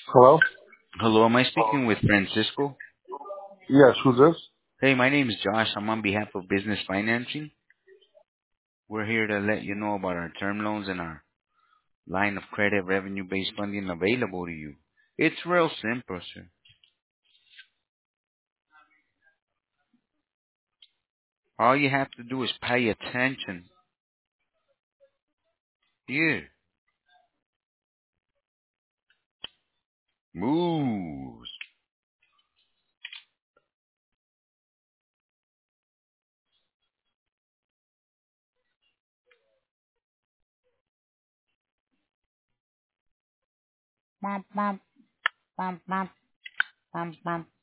Hello? Hello, am I speaking with Francisco? Yes, who's this? Hey, my name is Josh. I'm on behalf of Business Financing. We're here to let you know about our term loans and our line of credit revenue-based funding available to you. It's real simple, sir. All you have to do is pay attention. Here, moves. Bum, bum, bum, bum, bum, bum.